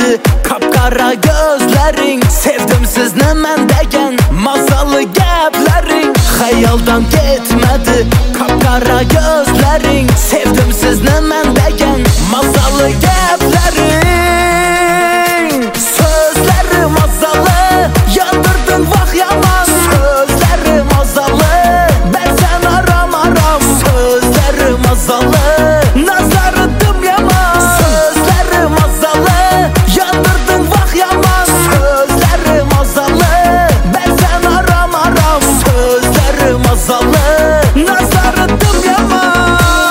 Kapkara gözlerin, sevdim sizni men degen mazalı gaplerin. Hayaldan ketmedi kapkara gözlerin, sevdim sizni men degen mazalı gaplerin. Sözleri mazalı, yandırdın vah yaman. Sözleri mazalı, ben sen aram aram. Sözleri mazalı, nazarıdım yaman. Sözleri mazalı, yandırdın vah yaman. Sözleri mazalı, ben sen aram aram. Sözleri mazalı, nazarıdım yaman.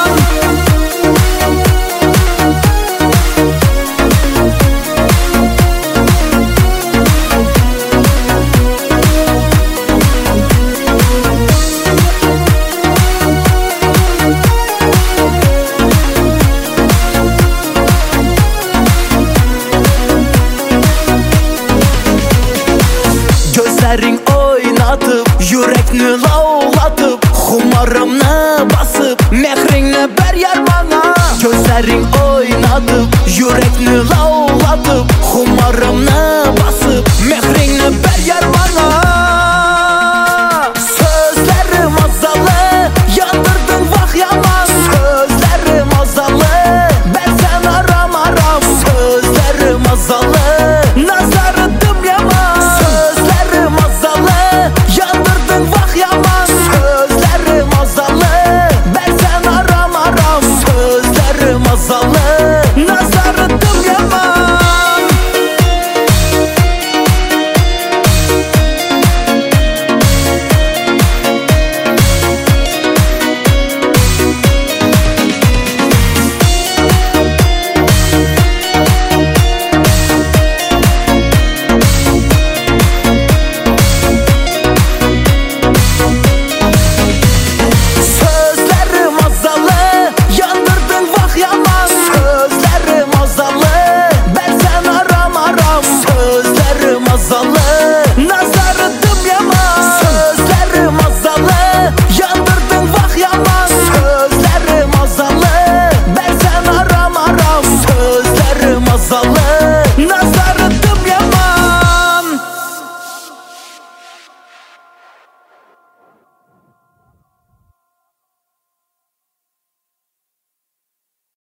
Gözlerin oynatıp, yürekni lavlatıp, xumarımni basıp, mehrini ber bana. Gözlerin oynatıp, yürekni lavlatıp, xumarımni